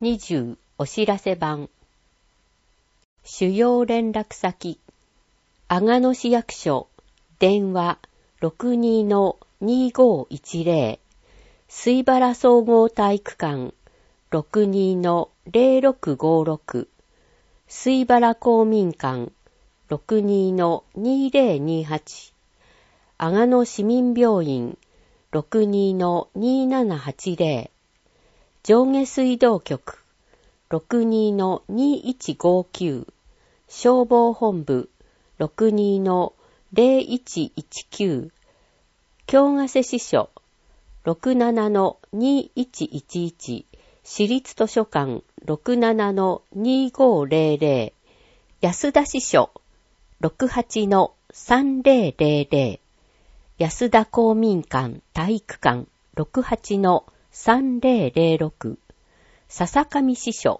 20お知らせ版。主要連絡先、阿賀野市役所、電話 62-2510、水原総合体育館 62-0656、水原公民館 62-2028、阿賀野市民病院 62-2780、上下水道局 62-2159、消防本部 62-0119、京ヶ瀬支所 67-2111、市立図書館 67-2500、安田支所 68-3000、安田公民館体育館 68-3006、笹上支所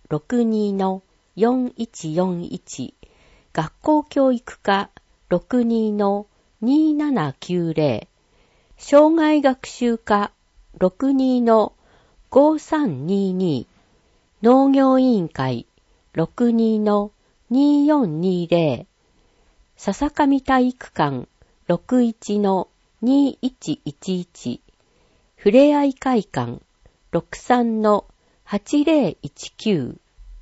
62-4141、学校教育課 62-2790、障害学習課 62-5322、農業委員会 62-2420、笹上体育館 61-2111、ふれあい会館 63-8019。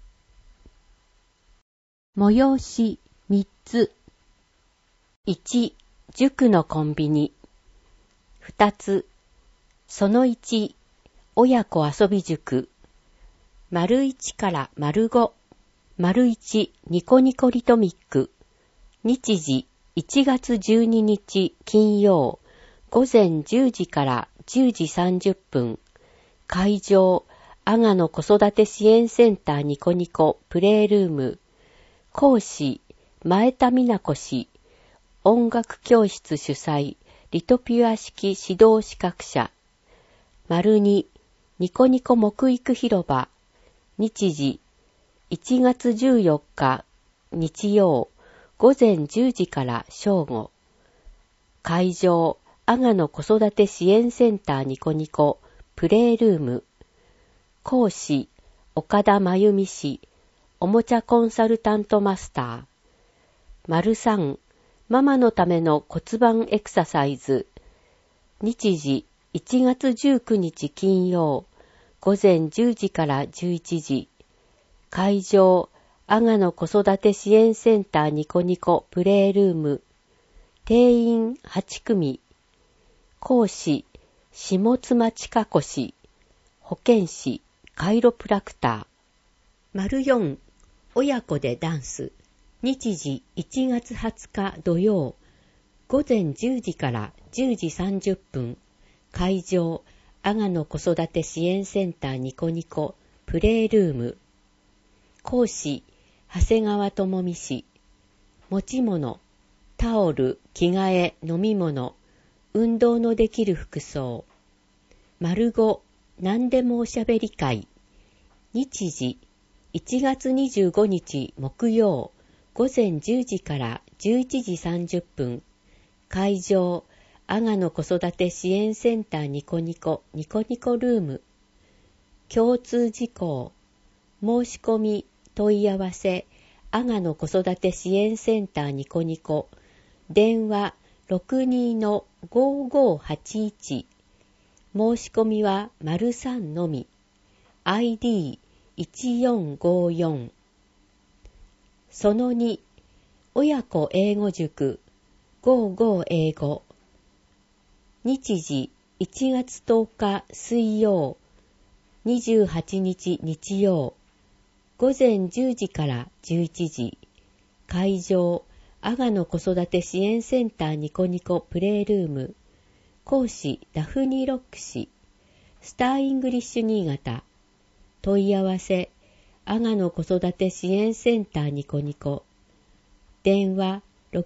催し3つ。1、塾のコンビニ。2つ、その1、親子遊び塾。丸1から丸5。丸1、ニコニコリトミック。日時、1月12日金曜、午前10時から10時30分。会場、阿賀野子育て支援センターニコニコプレイルーム。講師、前田美奈子氏。音楽教室主催、リトピュア式指導資格者。丸2、ニコニコ木育広場。日時、1月14日日曜、午前10時から正午。会場、阿賀野子育て支援センターニコニコプレイルーム。講師、岡田真由美氏。おもちゃコンサルタントマスター。丸3、ママのための骨盤エクササイズ。日時、1月19日金曜、午前10時から11時。会場、阿賀野子育て支援センターニコニコプレイルーム。定員8組。講師、下妻千佳子氏。保健師、カイロプラクター。丸4、親子でダンス。日時1月20日土曜、午前10時から10時30分。会場、阿賀野子育て支援センターニコニコプレイルーム。講師、長谷川智美氏。持ち物、タオル、着替え、飲み物、運動のできる服装。丸5、何でもおしゃべり会。日時、1月25日木曜、午前10時から11時30分。会場、阿賀野子育て支援センターニコニコルーム。共通事項。申し込み、問い合わせ、阿賀野子育て支援センターニコニコ。電話 62-5581。申し込みは丸3のみ。ID1454。その2、親子英語塾55英語。日時1月10日水曜、28日日曜、午前10時から11時。会場、阿賀野子育て支援センターニコニコプレイルーム。講師、ダフニーロック氏。スターイングリッシュ新潟。問い合わせ、阿賀野子育て支援センターニコニコ。電話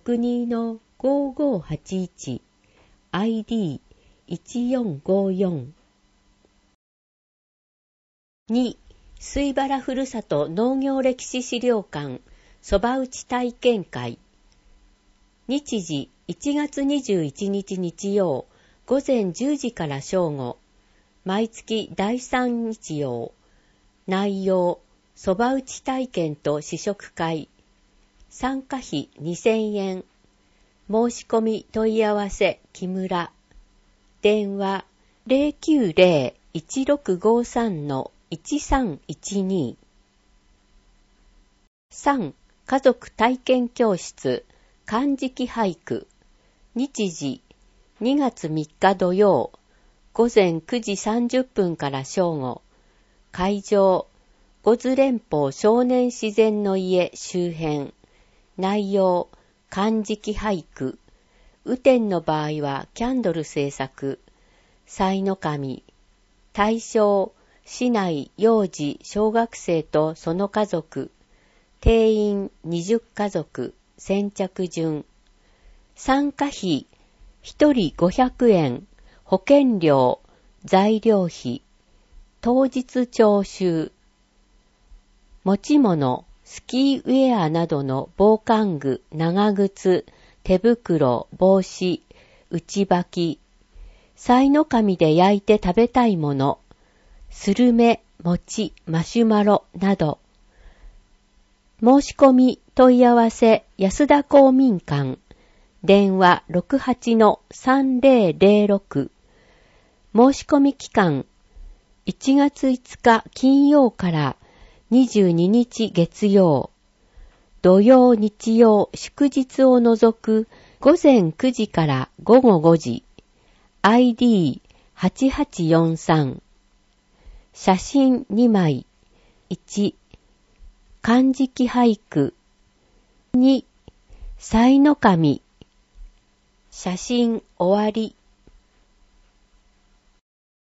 62-5581。ID1454。2、水原ふるさと農業歴史資料館そば打ち体験会。日時1月21日日曜、午前10時から正午。毎月第3日曜。 内容、そば打ち体験と試食会。参加費2000円。申し込み問い合わせ木村。電話 090-1653-1312。3. 家族体験教室漢字記俳句。日時2月3日土曜午前9時30分から正午。会場五頭連峰少年自然の家周辺。内容漢字記俳句。雨天の場合はキャンドル制作。祭の神。対象市内幼児小学生とその家族。定員20家族。先着順。参加費1人500円。保険料、材料費。当日徴収。持ち物、スキーウェアなどの防寒具、長靴、手袋、帽子、内履き。祭の神で焼いて食べたいもの。スルメ、餅、マシュマロなど。申し込み問い合わせ安田公民館。電話 68-3006。申し込み期間1月5日金曜から22日月曜。土曜日曜祝日を除く午前9時から午後5時。ID8843。写真2枚。1、漢字記俳句。2、祭の神。写真終わり。